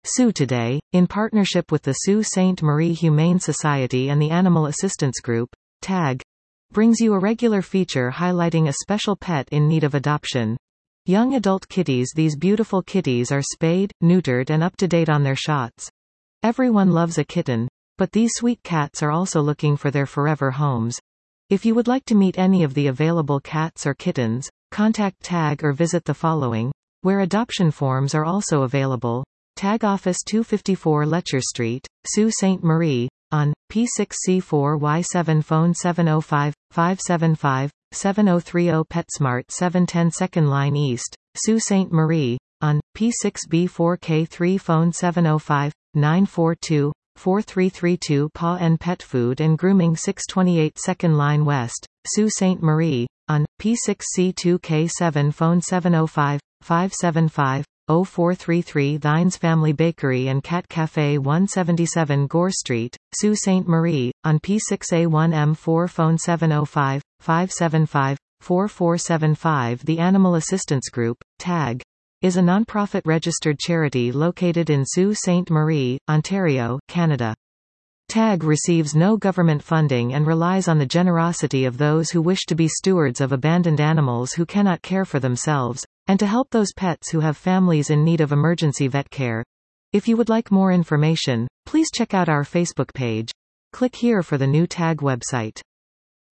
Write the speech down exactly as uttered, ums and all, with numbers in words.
Sault Today, in partnership with the Sault Ste. Marie Humane Society and the Animal Assistance Group, TAG, brings you a regular feature highlighting a special pet in need of adoption. Young adult kitties. These beautiful kitties are spayed, neutered and up to date on their shots. Everyone loves a kitten, but these sweet cats are also looking for their forever homes. If you would like to meet any of the available cats or kittens, contact TAG or visit the following, where adoption forms are also available. TAG Office two fifty-four Letcher Street, Sault Ste. Marie, on P six C four Y seven, phone seven oh five, five seven five, seven oh three oh. PetSmart seven ten Second Line East, Sault Ste. Marie, on P six B four K three, phone seven oh five, nine four two, four three three two. Paw and Pet Food and Grooming six twenty-eight Second Line West, Sault Ste. Marie, on P six C two K seven, phone seven oh five, five seven five, oh four three three. Thines Family Bakery and Cat Cafe one seventy-seven Gore Street, Sault Ste. Marie, on P six A one M four, phone seven oh five, five seven five, four four seven five. The Animal Assistance Group, TAG, is a non-profit registered charity located in Sault Ste. Marie, Ontario, Canada. TAG receives no government funding and relies on the generosity of those who wish to be stewards of abandoned animals who cannot care for themselves, and to help those pets who have families in need of emergency vet care. If you would like more information, please check out our Facebook page. Click here for the new TAG website.